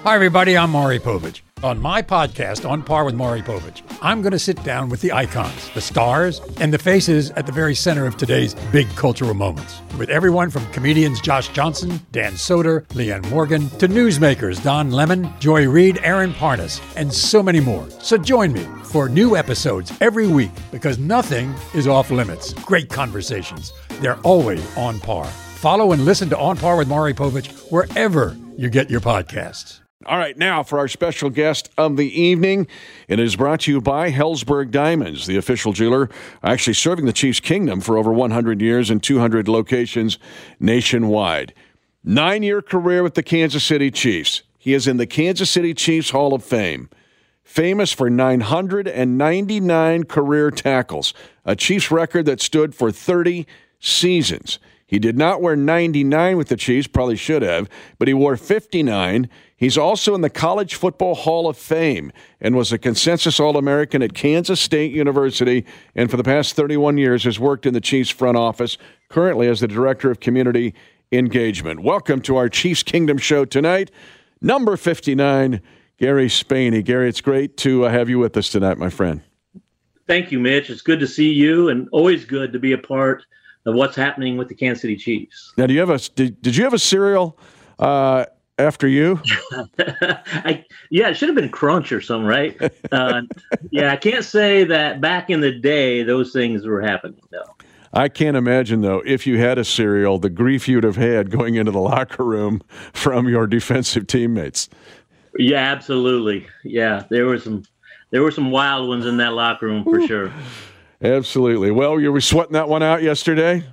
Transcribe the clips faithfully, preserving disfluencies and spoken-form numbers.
Hi, everybody. I'm Maury Povich. On my podcast, On Par with Maury Povich, I'm going to sit down with the icons, the stars, and the faces at the very center of today's big cultural moments. With everyone from comedians Josh Johnson, Dan Soder, Leanne Morgan, to newsmakers Don Lemon, Joy Reid, Aaron Parnas, and so many more. So join me for new episodes every week because nothing is off limits. Great conversations. They're always on par. Follow and listen to On Par with Maury Povich wherever you get your podcasts. All right, now for our special guest of the evening. It is brought to you by Helzberg Diamonds, the official jeweler, actually serving the Chiefs Kingdom for over one hundred years in two hundred locations nationwide. Nine-year career with the Kansas City Chiefs. He is in the Kansas City Chiefs Hall of Fame. Famous for nine hundred ninety-nine career tackles, a Chiefs record that stood for thirty seasons. He did not wear ninety-nine with the Chiefs, probably should have, but he wore fifty-nine. He's also in the College Football Hall of Fame and was a consensus All-American at Kansas State University, and for the past thirty-one years has worked in the Chiefs front office, currently as the Director of Community Engagement. Welcome to our Chiefs Kingdom show tonight, number fifty-nine, Gary Spani. Gary, it's great to uh, have you with us tonight, my friend. Thank you, Mitch. It's good to see you, and always good to be a part of what's happening with the Kansas City Chiefs. Now, do you have a did, did you have a cereal uh, after you? I, yeah, it should have been Crunch or something, right? Uh, yeah, I can't say that back in the day those things were happening, no. I can't imagine, though, if you had a cereal, the grief you'd have had going into the locker room from your defensive teammates. Yeah, absolutely. Yeah, there were some there were some wild ones in that locker room for sure. Absolutely. Well, you were sweating that one out yesterday?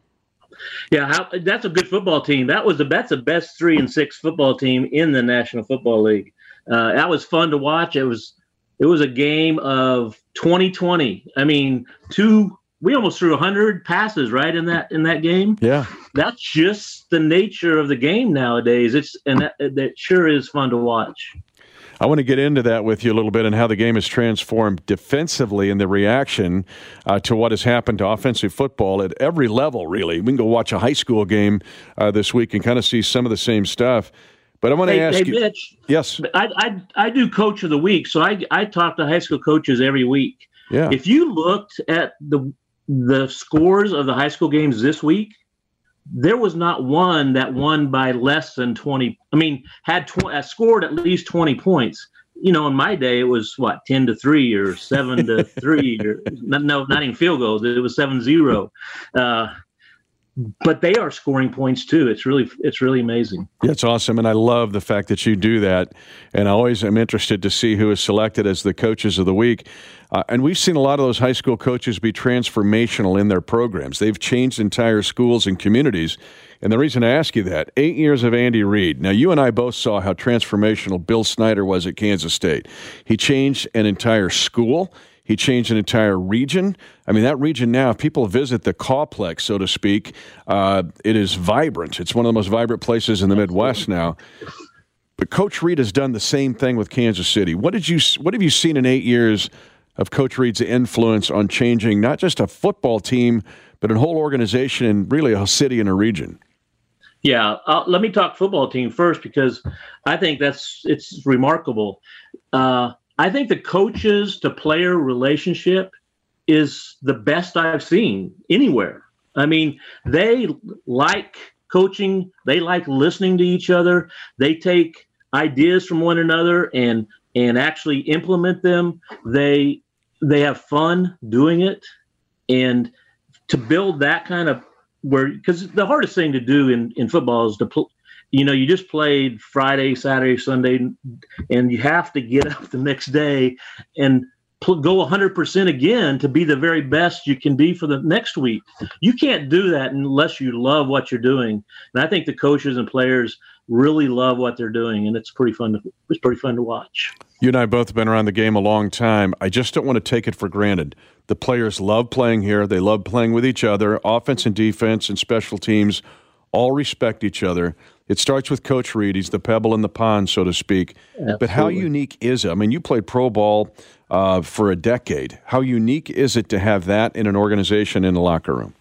Yeah, how, that's a good football team. That was the that's the best three and six football team in the National Football League. Uh, that was fun to watch. It was it was a game of twenty twenty. I mean, two we almost threw one hundred passes right in that in that game. Yeah, that's just the nature of the game nowadays. It's and that, that sure is fun to watch. I want to get into that with you a little bit and how the game has transformed defensively and the reaction uh, to what has happened to offensive football at every level, really. We can go watch a high school game uh, this week and kind of see some of the same stuff. But I want to hey, ask hey, you. Mitch, yes. I, I, I do coach of the week, so I, I talk to high school coaches every week. Yeah. If you looked at the the scores of the high school games this week, there was not one that won by less than twenty. I mean, had tw- uh, scored at least twenty points. You know, in my day, it was what, ten to three or seven to three or no, not even field goals. It was seven zero. Uh, but they are scoring points too. It's really, it's really amazing. Yeah, it's awesome. And I love the fact that you do that. And I always am interested to see who is selected as the coaches of the week. Uh, and we've seen a lot of those high school coaches be transformational in their programs. They've changed entire schools and communities. And the reason I ask you that, eight years of Andy Reid. Now, you and I both saw how transformational Bill Snyder was at Kansas State. He changed an entire school. He changed an entire region. I mean, that region now, if people visit the Cawplex, so to speak, uh, it is vibrant. It's one of the most vibrant places in the Midwest now. But Coach Reid has done the same thing with Kansas City. What did you? What have you seen in eight years of Coach Reid's influence on changing not just a football team, but a whole organization and really a city and a region? Yeah, uh, let me talk football team first because I think that's it's remarkable. Uh, I think the coaches to player relationship is the best I've seen anywhere. I mean, they like coaching. They like listening to each other. They take ideas from one another and and actually implement them. They they have fun doing it. And to build that kind of where, because the hardest thing to do in, in football is to pl- you know, you just played Friday, Saturday, Sunday, and you have to get up the next day and pl- go one hundred percent again to be the very best you can be for the next week. You can't do that unless you love what you're doing. And I think the coaches and players really love what they're doing, and it's pretty fun to it's pretty fun to watch. You and I both have been around the game a long time. I just don't want to take it for granted. The players love playing here. They love playing with each other. Offense and defense and special teams all respect each other. It starts with Coach Reid. He's the pebble in the pond, so to speak. Absolutely. But how unique is it? I mean, you played pro ball uh, for a decade. How unique is it to have that in an organization in the locker room?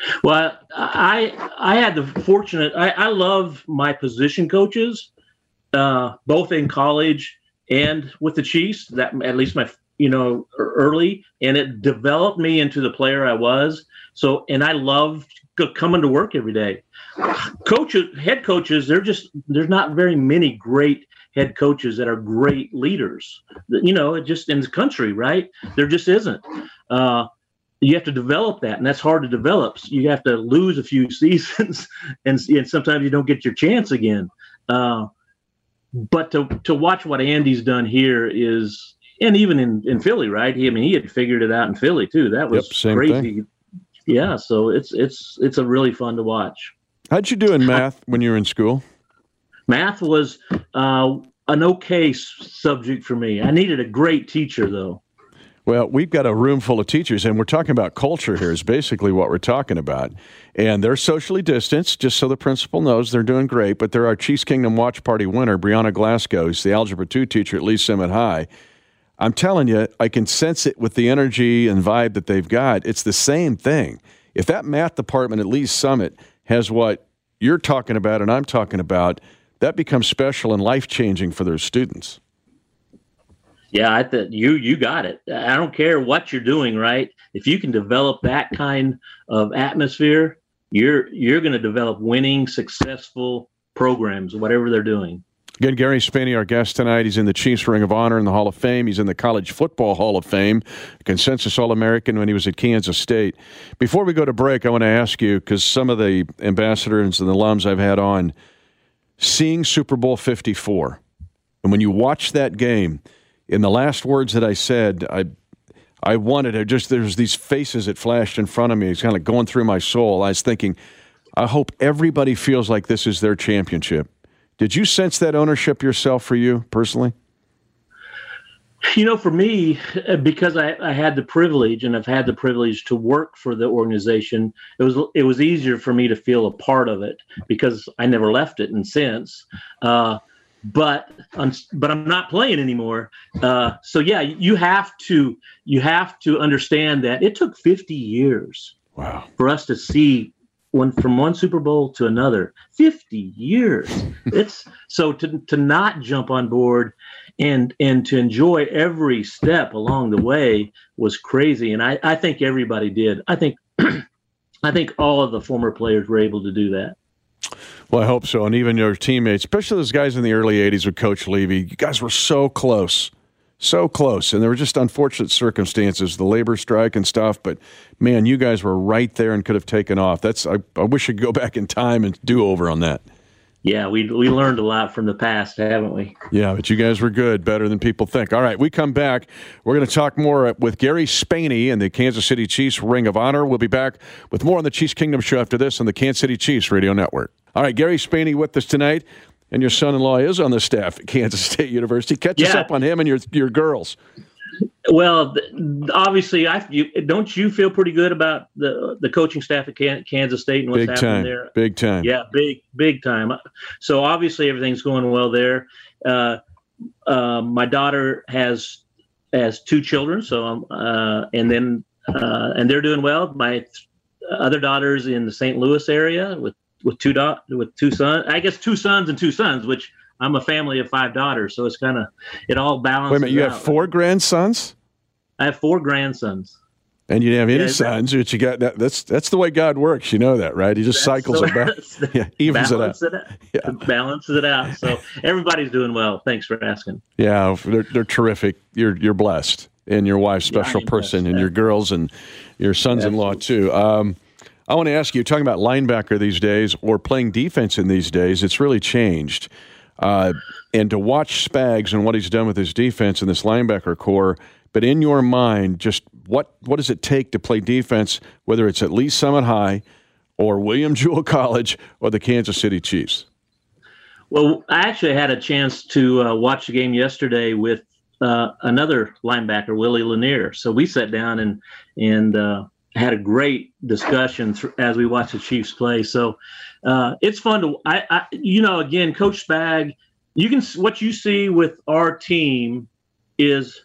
Well, I I had the fortunate. I, I love my position coaches, uh, both in college and with the Chiefs, that at least my, you know, early, and it developed me into the player I was. So, and I loved coming to work every day. Coaches, head coaches, they're just, there's not very many great head coaches that are great leaders. You know, it just in this country, right? There just isn't. Uh, you have to develop that, and that's hard to develop. So you have to lose a few seasons, and, and sometimes you don't get your chance again. Uh, but to to watch what Andy's done here is, and even in, in Philly, right? He, I mean, he had figured it out in Philly too. That was yep, same crazy. Thing. Yeah, so it's it's it's a really fun to watch. How'd you do in math when you were in school? Math was uh, an okay subject for me. I needed a great teacher, though. Well, we've got a room full of teachers, and we're talking about culture here is basically what we're talking about. And they're socially distanced, just so the principal knows they're doing great. But they're our Chiefs Kingdom Watch Party winner, Brianna Glasgow, who's the Algebra two teacher at Lee Summit High. I'm telling you, I can sense it with the energy and vibe that they've got. It's the same thing. If that math department at Lee Summit has what you're talking about and I'm talking about, that becomes special and life-changing for their students. Yeah, I th- you you got it. I don't care what you're doing, right? If you can develop that kind of atmosphere, you're you're going to develop winning, successful programs, whatever they're doing. Again, Gary Spaney, our guest tonight. He's in the Chiefs Ring of Honor in the Hall of Fame. He's in the College Football Hall of Fame, consensus All-American when he was at Kansas State. Before we go to break, I want to ask you, because some of the ambassadors and the alums I've had on, seeing Super Bowl fifty-four, and when you watch that game, in the last words that I said, I I wanted to just, there's these faces that flashed in front of me. It's kind of going through my soul. I was thinking, I hope everybody feels like this is their championship. Did you sense that ownership yourself for you personally? You know, for me, because I, I had the privilege and I've had the privilege to work for the organization, it was it was easier for me to feel a part of it because I never left it and since. Uh, but I'm, but I'm not playing anymore. Uh, so yeah, you have to you have to understand that it took fifty years wow. for us to see one from one Super Bowl to another. fifty years. It's so to to not jump on board and and to enjoy every step along the way was crazy. And I, I think everybody did. I think I think all of the former players were able to do that. Well, I hope so. And even your teammates, especially those guys in the early eighties with Coach Levy, you guys were so close, so close. And there were just unfortunate circumstances, the labor strike and stuff. But, man, you guys were right there and could have taken off. That's I, I wish I could go back in time and do over on that. Yeah, we we learned a lot from the past, haven't we? Yeah, but you guys were good, better than people think. All right, we come back. We're going to talk more with Gary Spaney and the Kansas City Chiefs Ring of Honor. We'll be back with more on the Chiefs Kingdom Show after this on the Kansas City Chiefs Radio Network. All right, Gary Spaney with us tonight, and your son-in-law is on the staff at Kansas State University. Catch yeah. us up on him and your your girls. Well, obviously, I you, don't you feel pretty good about the the coaching staff at Kansas State and what's big happening time. there? Big time. Yeah, big big time. So obviously, everything's going well there. Uh, uh, my daughter has has two children, so um, uh, and then uh, and they're doing well. My other daughter's in the Saint Louis area with with two da- with two sons. I guess two sons and two sons, which. I'm a family of five daughters, so it's kind of it all balances. Wait a minute, you out. have four grandsons? I have four grandsons. And you didn't have any yeah, sons, but you got that. That's that's the way God works. You know that, right? He just cycles so, it back. Yeah, evens it out. it out. Yeah. Balances it out. So everybody's doing well. Thanks for asking. Yeah, they're they're terrific. You're you're blessed, and your wife's special yeah, person, blessed, and yeah. your girls and your sons-in-law too. Um, I want to ask you, talking about linebacker these days or playing defense in these days, it's really changed. Uh, and to watch Spags and what he's done with his defense and this linebacker core, but in your mind, just what, what does it take to play defense, whether it's at Lee Summit High or William Jewell College or the Kansas City Chiefs? Well, I actually had a chance to uh, watch the game yesterday with uh, another linebacker, Willie Lanier. So we sat down and and uh, had a great discussion th- as we watched the Chiefs play. So uh, it's fun to, I, I, you know, again, Coach Spag, you can, what you see with our team is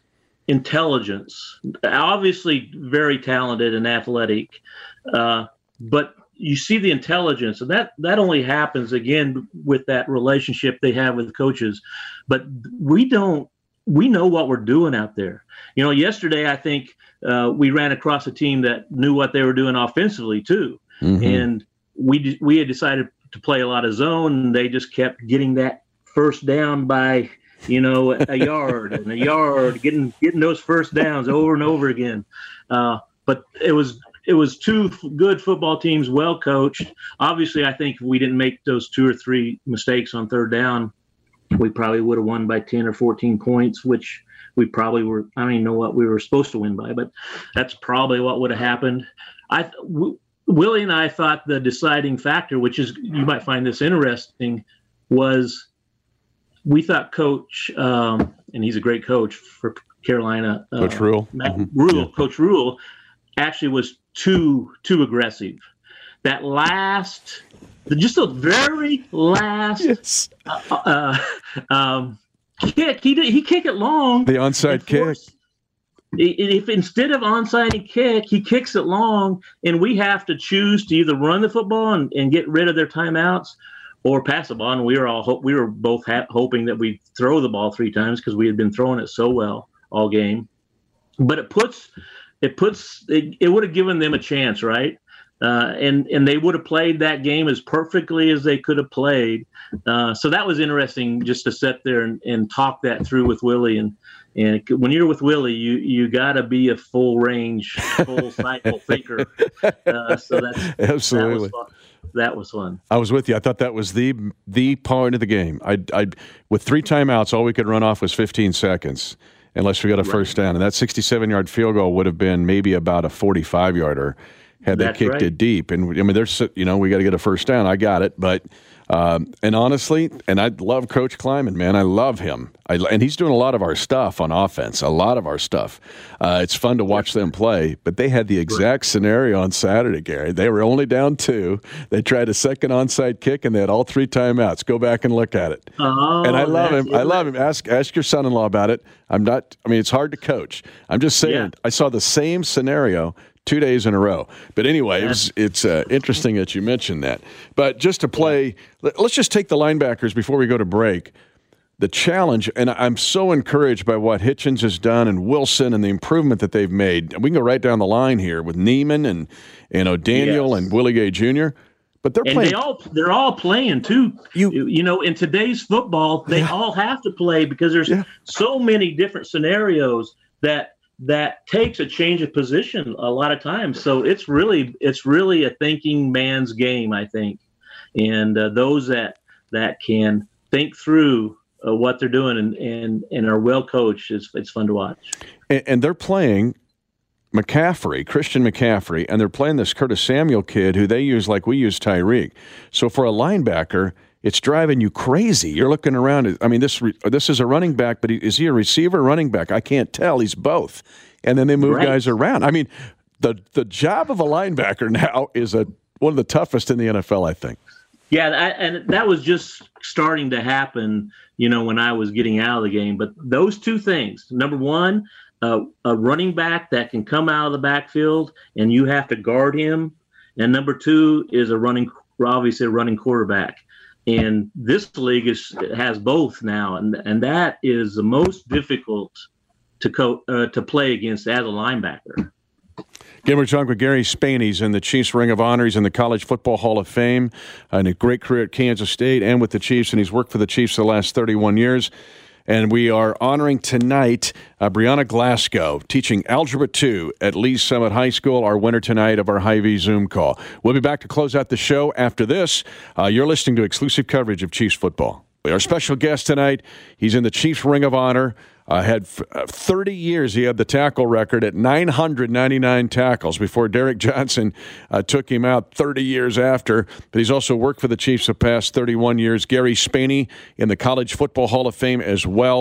intelligence, obviously very talented and athletic, uh, but you see the intelligence, and that that only happens again with that relationship they have with coaches. But we don't. We know what we're doing out there. You know, yesterday I think uh, we ran across a team that knew what they were doing offensively too, mm-hmm. and we we had decided to play a lot of zone, and they just kept getting that first down by, you know, a yard and a yard, getting getting those first downs over and over again. Uh, but it was it was two f- good football teams, well coached. Obviously, I think if we didn't make those two or three mistakes on third down, we probably would have won by ten or fourteen points, which we probably were. I don't even know what we were supposed to win by, but that's probably what would have happened. I w- Willie and I thought the deciding factor, which is, you might find this interesting, was we thought Coach, um, and he's a great coach for Carolina, uh, Coach Rule, Matt mm-hmm. Rule, yeah. Coach Rule, actually was too too aggressive. That last, just the very last yes. uh, uh, um, kick, he did, he kicked it long. The onside kick. If instead of onside and kick, he kicks it long, and we have to choose to either run the football and, and get rid of their timeouts, or pass the ball. And we were all ho- we were both ha- hoping that we throw the ball three times because we had been throwing it so well all game. But it puts it puts it, it would have given them a chance, right? Uh, and and they would have played that game as perfectly as they could have played. Uh, so that was interesting, just to sit there and, and talk that through with Willie. And and when you're with Willie, you you got to be a full range, full cycle thinker. Uh, so that's absolutely. That was fun. That was fun. I was with you. I thought that was the the part of the game. I I with three timeouts, all we could run off was fifteen seconds, unless we got a right. first down. And that sixty-seven-yard field goal would have been maybe about a forty-five-yarder had they That's kicked right. it deep. And I mean, there's you know we got to get a first down. I got it, but um, and honestly, and I love Coach Kleiman, man. I love him. I, and he's doing a lot of our stuff on offense. A lot of our stuff. Uh, it's fun to watch them play. But they had the exact scenario on Saturday, Gary. They were only down two. They tried a second onside kick, and they had all three timeouts. Go back and look at it. Oh, and I love him. It. I love him. Ask ask your son-in-law about it. I'm not. I mean, it's hard to coach. I'm just saying. Yeah. I saw the same scenario two days in a row. But anyway, it was, it's uh, interesting that you mentioned that. But just to play, let's just take the linebackers before we go to break. The challenge, and I'm so encouraged by what Hitchens has done and Wilson and the improvement that they've made. We can go right down the line here with Neiman and, and O'Daniel yes. and Willie Gay Junior But they're and playing. They all, they're all playing, too. You, you know, in today's football, they yeah. all have to play because there's yeah. so many different scenarios that that takes a change of position a lot of times. So it's really it's really a thinking man's game, I think. And uh, those that that can think through uh, what they're doing and, and, and are well coached, is it's fun to watch. And, and they're playing McCaffrey, Christian McCaffrey, and they're playing this Curtis Samuel kid who they use like we use Tyreek. So for a linebacker, it's driving you crazy. You're looking around. I mean, this this is a running back, but is he a receiver, running back? I can't tell. He's both. And then they move right. guys around. I mean, the the job of a linebacker now is a one of the toughest in the N F L, I think. Yeah, and that was just starting to happen, you know, when I was getting out of the game. But those two things, number one, uh, a running back that can come out of the backfield and you have to guard him. And number two is a running, obviously a running quarterback. And this league is has both now, and and that is the most difficult to co- uh, to play against as a linebacker. Again, we're talking with Gary Spaney. He's in the Chiefs Ring of Honor. He's in the College Football Hall of Fame, and a great career at Kansas State and with the Chiefs, and he's worked for the Chiefs the last thirty-one years. And we are honoring tonight uh, Brianna Glasgow, teaching Algebra two at Lee Summit High School, our winner tonight of our Hy-Vee Zoom call. We'll be back to close out the show after this. Uh, you're listening to exclusive coverage of Chiefs football. Our special guest tonight, he's in the Chiefs Ring of Honor. Uh, had f- uh, thirty years, he had the tackle record at nine hundred ninety-nine tackles before Derek Johnson uh, took him out thirty years after. But he's also worked for the Chiefs the past thirty-one years. Gary Spaney in the College Football Hall of Fame as well.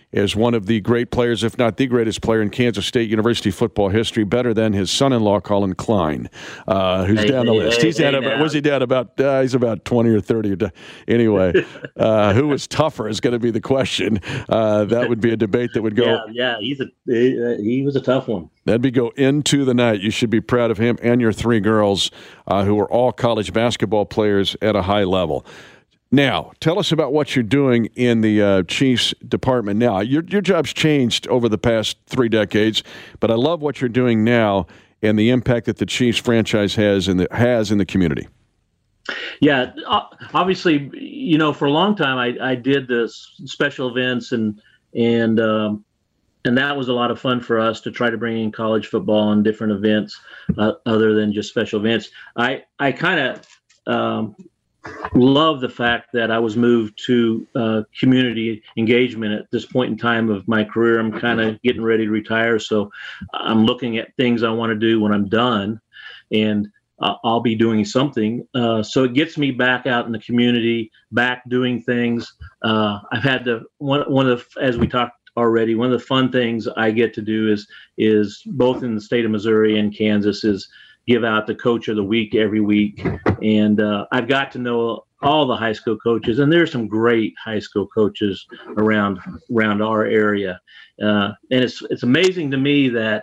as one of the great players, if not the greatest player in Kansas State University football history, better than his son-in-law, Colin Klein, uh, who's hey, down the hey, list. Hey, he's hey, down about, was he down about, uh, he's about twenty or thirty. Anyway, uh, who was tougher is going to be the question. Uh, that would be a debate that would go. Yeah, yeah he's a, he, he was a tough one. That'd be go into the night. You should be proud of him and your three girls uh, who are all college basketball players at a high level. Now, tell us about what you're doing in the uh, Chiefs department now. Your your job's changed over the past three decades, but I love what you're doing now and the impact that the Chiefs franchise has in the has in the community. Yeah, obviously, you know, for a long time I, I did this special events and and um, and that was a lot of fun for us to try to bring in college football and different events uh, other than just special events. I I kind of um, love the fact that I was moved to uh, community engagement at this point in time of my career. I'm kind of getting ready to retire, so I'm looking at things I want to do when I'm done, and uh, I'll be doing something. Uh, so it gets me back out in the community, back doing things. Uh, I've had the one one of the, as we talked already, one of the fun things I get to do is is both in the state of Missouri and Kansas is give out the coach of the week every week. And uh, I've got to know all the high school coaches, and there's some great high school coaches around around our area. Uh, and it's it's amazing to me that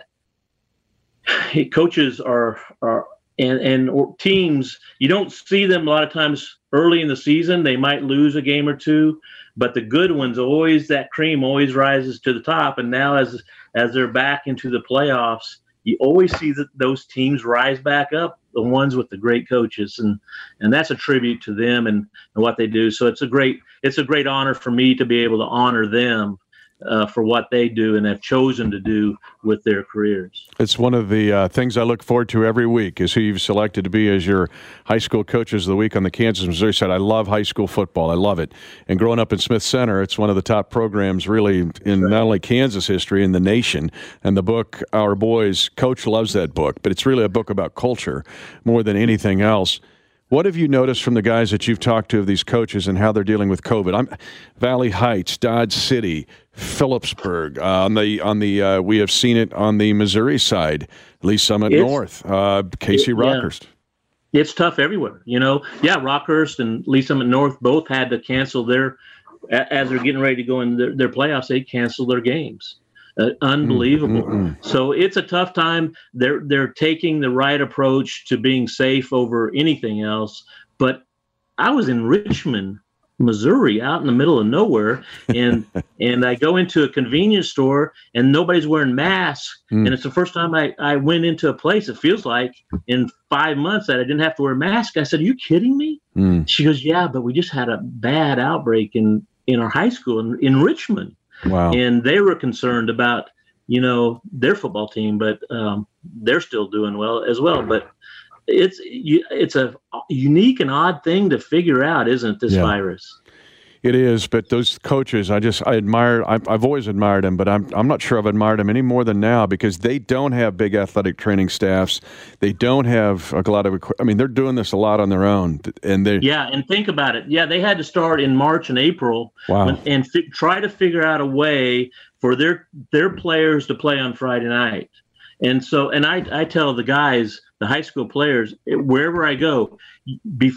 coaches are are and and teams, you don't see them a lot of times early in the season. They might lose a game or two, but the good ones always, that cream always rises to the top. And now as as they're back into the playoffs, you always see that those teams rise back up, the ones with the great coaches, and and that's a tribute to them and, and what they do. So it's a great it's a great honor for me to be able to honor them uh, for what they do and have chosen to do with their careers. It's one of the uh, things I look forward to every week is who you've selected to be as your high school coaches of the week on the Kansas Missouri side. I love high school football. I love it. And growing up in Smith Center, it's one of the top programs really in not only Kansas history, in the nation. And the book, Our Boys, Coach loves that book, but it's really a book about culture more than anything else. What have you noticed from the guys that you've talked to of these coaches and how they're dealing with COVID? I'm Valley Heights, Dodge City, Phillipsburg. Uh, on the on the uh, we have seen it on the Missouri side, Lee Summit it's, North, uh, Casey it, Rockhurst. Yeah. It's tough everywhere, you know. Yeah, Rockhurst and Lee Summit North both had to cancel their as they're getting ready to go in their, their playoffs. They canceled their games. Uh, unbelievable. Mm-hmm. So it's a tough time. They're they're taking the right approach to being safe over anything else. But I was in Richmond, Missouri, out in the middle of nowhere, and and I go into a convenience store and nobody's wearing masks. Mm. And it's the first time I, I went into a place, it feels like, in five months that I didn't have to wear a mask. I said, "Are you kidding me?" Mm. She goes, "Yeah, but we just had a bad outbreak in, in our high school in, in Richmond." Wow. And they were concerned about, you know, their football team, but um, they're still doing well as well. But it's it's a unique and odd thing to figure out, isn't it, this yeah. virus? It is, but those coaches, I just I admire. I've, I've always admired them, but I'm I'm not sure I've admired them any more than now because they don't have big athletic training staffs. They don't have a lot of. I mean, they're doing this a lot on their own, and they. Yeah, and think about it. Yeah, they had to start in March and April. Wow. When, and fi- try to figure out a way for their their players to play on Friday night, and so and I I tell the guys, the high school players, wherever I go, be.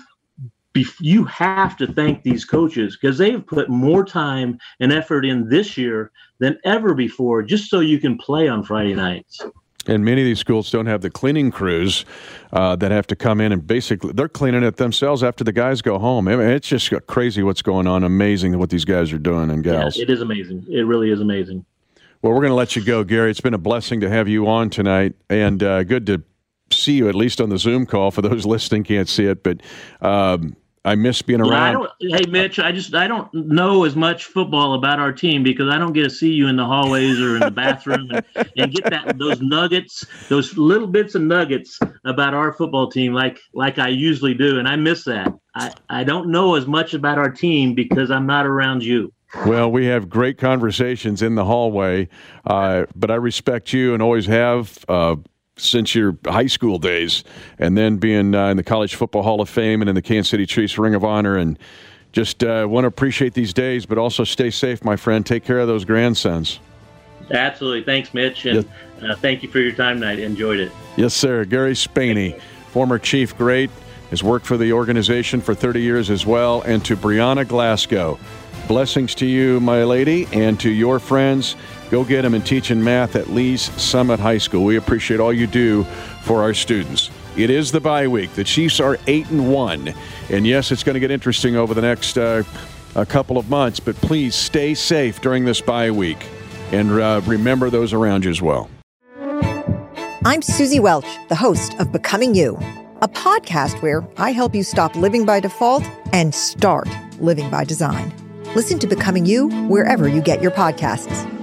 You have to thank these coaches because they've put more time and effort in this year than ever before just so you can play on Friday nights. And many of these schools don't have the cleaning crews uh, that have to come in and basically they're cleaning it themselves after the guys go home. I mean, it's just crazy what's going on. Amazing what these guys are doing and gals. Yeah, it is amazing. It really is amazing. Well, we're going to let you go, Gary. It's been a blessing to have you on tonight and uh, good to see you at least on the Zoom call. For those listening can't see it, but um, I miss being around. Yeah, I don't, hey, Mitch, I just I don't know as much football about our team because I don't get to see you in the hallways or in the bathroom and, and get that those nuggets, those little bits of nuggets about our football team like like I usually do, and I miss that. I, I don't know as much about our team because I'm not around you. Well, we have great conversations in the hallway, uh, but I respect you and always have. Uh, since your high school days, and then being uh, in the College Football Hall of Fame and in the Kansas City Chiefs Ring of Honor, and just uh, want to appreciate these days, but also stay safe, my friend. Take care of those grandsons. Absolutely. Thanks, Mitch. And yes. uh, thank you for your time tonight. Enjoyed it. Yes, sir. Gary Spaney, former Chief Great, has worked for the organization for thirty years as well. And to Brianna Glasgow, blessings to you, my lady, and to your friends. Go get them and teaching math at Lee's Summit High School. We appreciate all you do for our students. It is the bye week. The Chiefs are eight and one. And yes, it's going to get interesting over the next uh, a couple of months, but please stay safe during this bye week. And uh, remember those around you as well. I'm Susie Welch, the host of Becoming You, a podcast where I help you stop living by default and start living by design. Listen to Becoming You wherever you get your podcasts.